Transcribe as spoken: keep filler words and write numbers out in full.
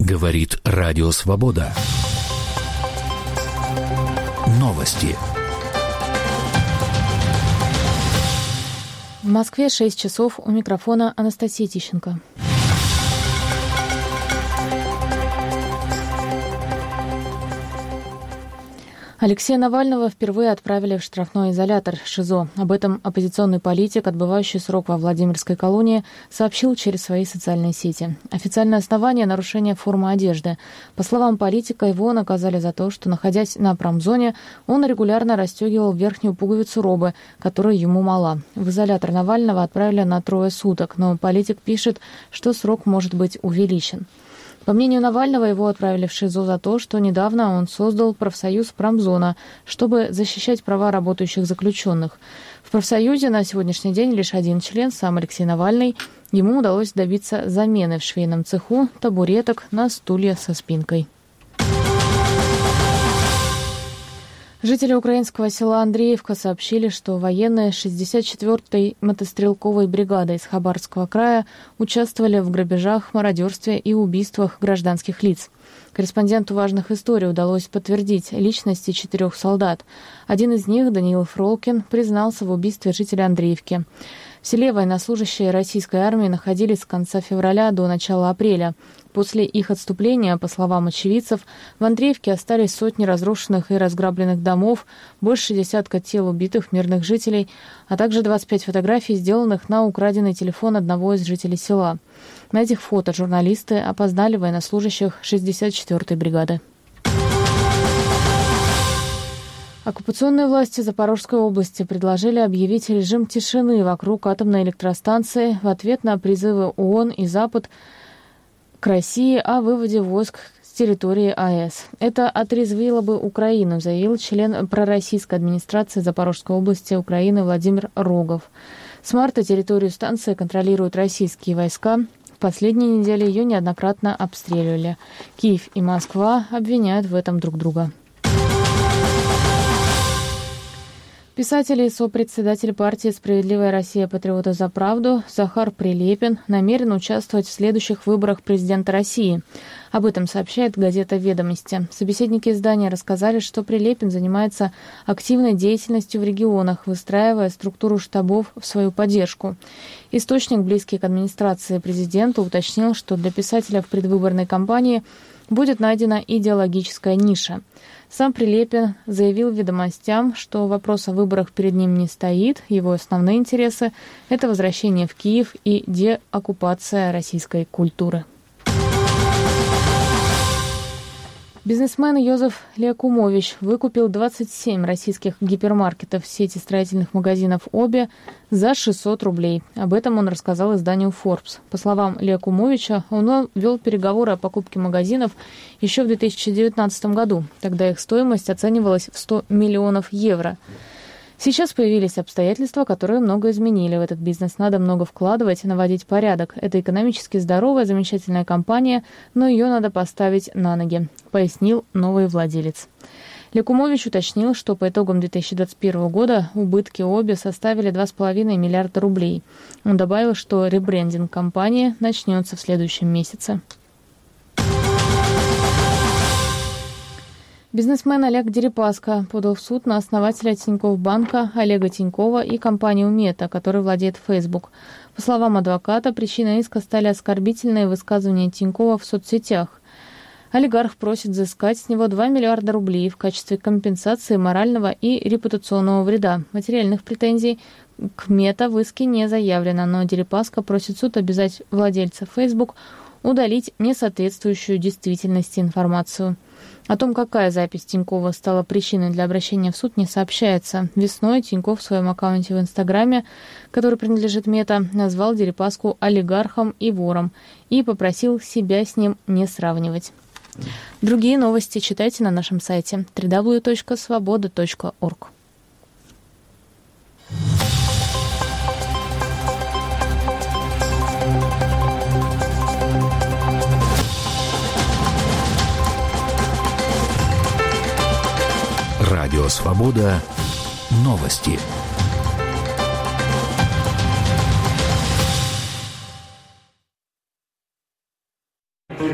Говорит Радио Свобода. Новости. В Москве шесть часов, у микрофона Анастасия Тищенко. Алексея Навального впервые отправили в штрафной изолятор ШИЗО. Об этом оппозиционный политик, отбывающий срок во Владимирской колонии, сообщил через свои социальные сети. Официальное основание – нарушение формы одежды. По словам политика, его наказали за то, что, находясь на промзоне, он регулярно расстегивал верхнюю пуговицу робы, которая ему мала. В изолятор Навального отправили на трое суток, но политик пишет, что срок может быть увеличен. По мнению Навального, его отправили в ШИЗО за то, что недавно он создал профсоюз «Промзона», чтобы защищать права работающих заключенных. В профсоюзе на сегодняшний день лишь один член, сам Алексей Навальный. Ему удалось добиться замены в швейном цеху табуреток на стулья со спинкой. Жители украинского села Андреевка сообщили, что военные шестьдесят четвёртой мотострелковой бригады из Хабаровского края участвовали в грабежах, мародерстве и убийствах гражданских лиц. Корреспонденту «Важных историй» удалось подтвердить личности четырех солдат. Один из них, Даниил Фролкин, признался в убийстве жителя Андреевки. В селе военнослужащие российской армии находились с конца февраля до начала апреля. После их отступления, по словам очевидцев, в Андреевке остались сотни разрушенных и разграбленных домов, больше десятка тел убитых мирных жителей, а также двадцать пять фотографий, сделанных на украденный телефон одного из жителей села. На этих фото журналисты опознали военнослужащих шестьдесят четвёртой бригады. Оккупационные власти Запорожской области предложили объявить режим тишины вокруг атомной электростанции в ответ на призывы ООН и Запад к России о выводе войск с территории АЭС. Это отрезвило бы Украину, заявил член пророссийской администрации Запорожской области Украины Владимир Рогов. С марта территорию станции контролируют российские войска. В последние недели ее неоднократно обстреливали. Киев и Москва обвиняют в этом друг друга. Писатель и сопредседатель партии «Справедливая Россия. Патриоты за правду» Захар Прилепин намерен участвовать в следующих выборах президента России. Об этом сообщает газета «Ведомости». Собеседники издания рассказали, что Прилепин занимается активной деятельностью в регионах, выстраивая структуру штабов в свою поддержку. Источник, близкий к администрации президента, уточнил, что для писателя в предвыборной кампании будет найдена идеологическая ниша. Сам Прилепин заявил «Ведомостям», что вопрос о выборах перед ним не стоит. Его основные интересы – это возвращение в Киев и деоккупация российской культуры. Бизнесмен Йозеф Лиакумович выкупил двадцать семь российских гипермаркетов сети строительных магазинов «Обе» за шестьсот рублей. Об этом он рассказал изданию Forbes. По словам Лиакумовича, он вел переговоры о покупке магазинов еще в две тысячи девятнадцатом году. Тогда их стоимость оценивалась в сто миллионов евро. Сейчас появились обстоятельства, которые много изменили. В этот бизнес надо много вкладывать и наводить порядок. Это экономически здоровая, замечательная компания, но ее надо поставить на ноги, пояснил новый владелец. Лиакумович уточнил, что по итогам две тысячи двадцать первого года убытки «Обе» составили два с половиной миллиарда рублей. Он добавил, что ребрендинг компании начнется в следующем месяце. Бизнесмен Олег Дерипаска подал в суд на основателя Тинькофф банка Олега Тинькова и компанию Мета, которой владеет Facebook. По словам адвоката, причиной иска стали оскорбительные высказывания Тинькова в соцсетях. Олигарх просит взыскать с него два миллиарда рублей в качестве компенсации морального и репутационного вреда. Материальных претензий к Мета в иске не заявлено, но Дерипаска просит суд обязать владельца Facebook удалить несоответствующую действительности информацию. О том, какая запись Тинькова стала причиной для обращения в суд, не сообщается. Весной Тинькофф в своем аккаунте в Инстаграме, который принадлежит Мета, назвал Дерипаску олигархом и вором и попросил себя с ним не сравнивать. Другие новости читайте на нашем сайте дабл ю дабл ю дабл ю точка свобода точка орг. Радио «Свобода». Новости.